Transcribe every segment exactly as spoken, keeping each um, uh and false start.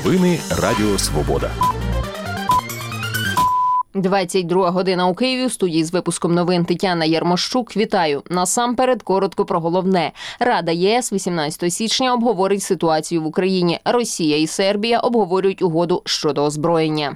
Новини Радіо Свобода. двадцять друга година у Києві. У студії з випуском новин Тетяна Ярмощук. Вітаю. Насамперед, коротко про головне. Рада ЄС вісімнадцятого січня обговорить ситуацію в Україні. Росія і Сербія обговорюють угоду щодо озброєння.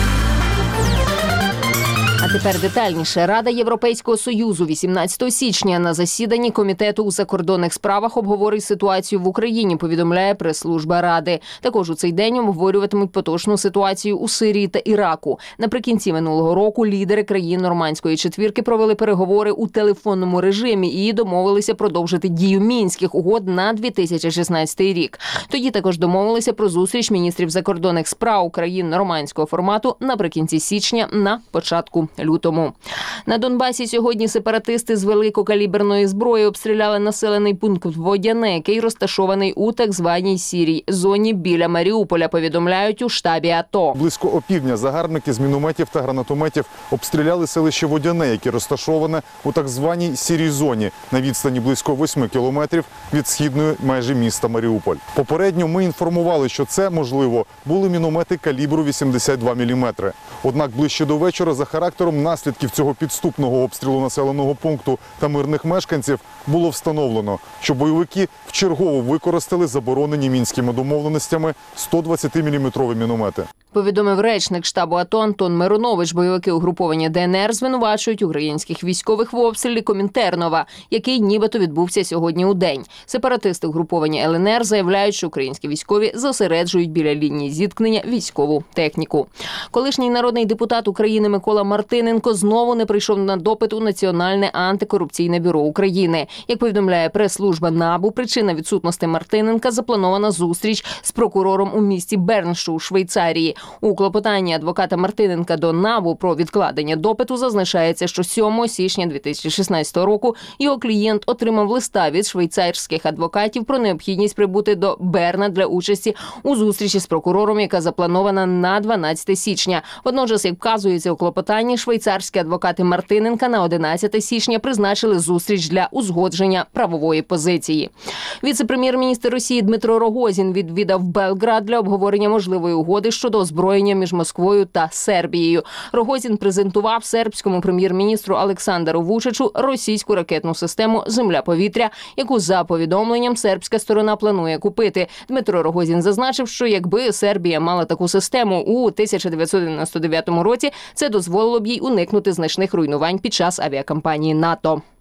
А тепер детальніше. Рада Європейського Союзу вісімнадцятого січня на засіданні Комітету у закордонних справах обговорить ситуацію в Україні, повідомляє прес-служба Ради. Також у цей день обговорюватимуть поточну ситуацію у Сирії та Іраку. Наприкінці минулого року лідери країн Нормандської четвірки провели переговори у телефонному режимі і домовилися продовжити дію Мінських угод на дві тисячі шістнадцятий рік. Тоді також домовилися про зустріч міністрів закордонних справ країн нормандського формату наприкінці січня на початку лютому. На Донбасі сьогодні сепаратисти з великокаліберної зброї обстріляли населений пункт Водяне, який розташований у так званій сірій зоні біля Маріуполя, повідомляють у штабі АТО. Близько опівдня загарбники з мінометів та гранатометів обстріляли селище Водяне, яке розташоване у так званій сірій зоні на відстані близько восьми кілометрів від східної межі міста Маріуполь. Попередньо ми інформували, що це, можливо, були міномети калібру вісімдесят два міліметри. Однак ближче до вечора за характером наслідків цього підступного обстрілу населеного пункту та мирних мешканців було встановлено, що бойовики вчергово використали заборонені мінськими домовленостями сто двадцятиміліметрові міномети. Повідомив речник штабу АТО Антон Миронович. Бойовики угруповання ДНР звинувачують українських військових в обстрілі Комінтернова, який нібито відбувся сьогодні у день. Сепаратисти угруповання ЛНР заявляють, що українські військові зосереджують біля лінії зіткнення військову техніку. Колишній народний депутат України Микола Мартиненко знову не прийшов на допит у Національне антикорупційне бюро України. Як повідомляє прес-служба НАБУ, причина відсутності Мартиненка – запланована зустріч з прокурором у місті Берн, що у Швейцарії. У клопотанні адвоката Мартиненка до НАБУ про відкладення допиту зазначається, що сьомого січня дві тисячі шістнадцятого року його клієнт отримав листа від швейцарських адвокатів про необхідність прибути до Берна для участі у зустрічі з прокурором, яка запланована на дванадцяте січня. Водночас, як вказується у клопотанні, швейцарські адвокати Мартиненка на одинадцяте січня призначили зустріч для узгодження правової позиції. Віце-прем'єр-міністр Росії Дмитро Рогозін відвідав Белград для обговорення можливої угоди щодо озброєння між Москвою та Сербією. Рогозін презентував сербському прем'єр-міністру Олександру Вучичу російську ракетну систему «Земля-повітря», яку, за повідомленням, сербська сторона планує купити. Дмитро Рогозін зазначив, що якби Сербія мала таку систему у тисяча дев'ятсот дев'яносто дев'ятому році, це дозволило б їй уникнути значних руйнувань під час авіакампанії НАТО.